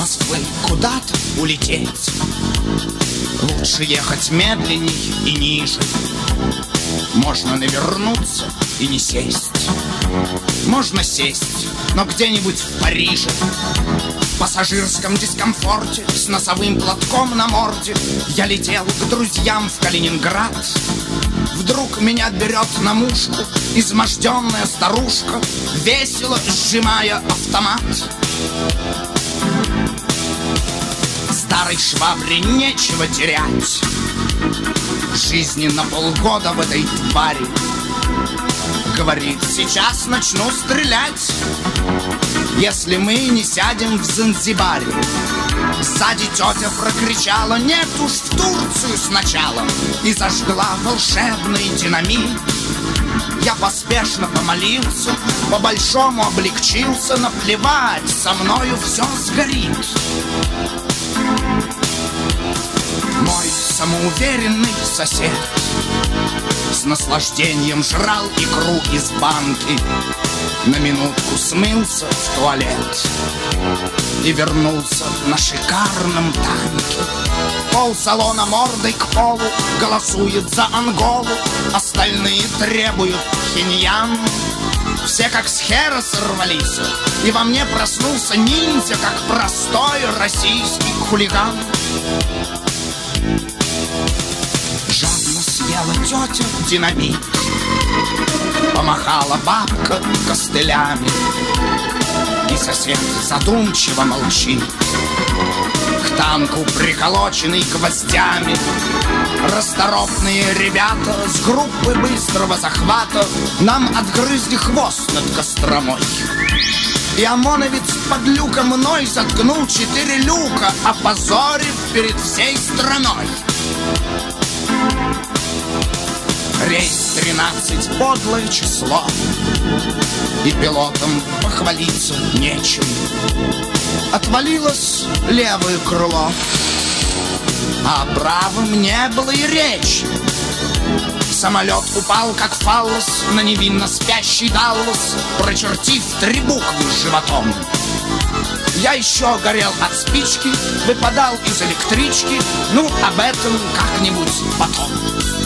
Москвы куда-то улететь, лучше ехать медленней и ниже. Можно навернуться и не сесть. Можно сесть, но где-нибудь в Париже. В пассажирском дискомфорте, с носовым платком на морде, я летел к друзьям в Калининград. Вдруг меня берет на мушку изможденная старушка, весело сжимая автомат. Старой швабре нечего терять, жизни на полгода в этой твари. Говорит, сейчас начну стрелять, если мы не сядем в Занзибаре. Сзади тетя прокричала: нет уж, в Турцию сначала, и зажгла волшебный динамит. Я поспешно помолился, по-большому облегчился, наплевать, со мною все сгорит. Мой самоуверенный сосед с наслаждением жрал икру из банки, на минутку смылся в туалет и вернулся на шикарном танке. Полсалона мордой к полу голосует за Анголу, остальные требуют Пхеньян. Все как с хера сорвались, и во мне проснулся ниндзя, как простой российский хулиган. Жадно съела тетя динамит, помахала бабка костылями, и сосед задумчиво молчит, к танку приколоченный гвоздями. Расторопные ребята с группы быстрого захвата нам отгрызли хвост над Костромой. И ОМОНовец под люком мной заткнул 4 люка, опозорив перед всей страной. Рейс 13 — подлое число, и пилотам похвалиться нечем. Отвалилось левое крыло, а о правом не было и речи. Самолет упал, как фаллос, на невинно спящий Даллас, прочертив 3 буквы животом. Я еще горел от спички, выпадал из электрички, ну, об этом как-нибудь потом.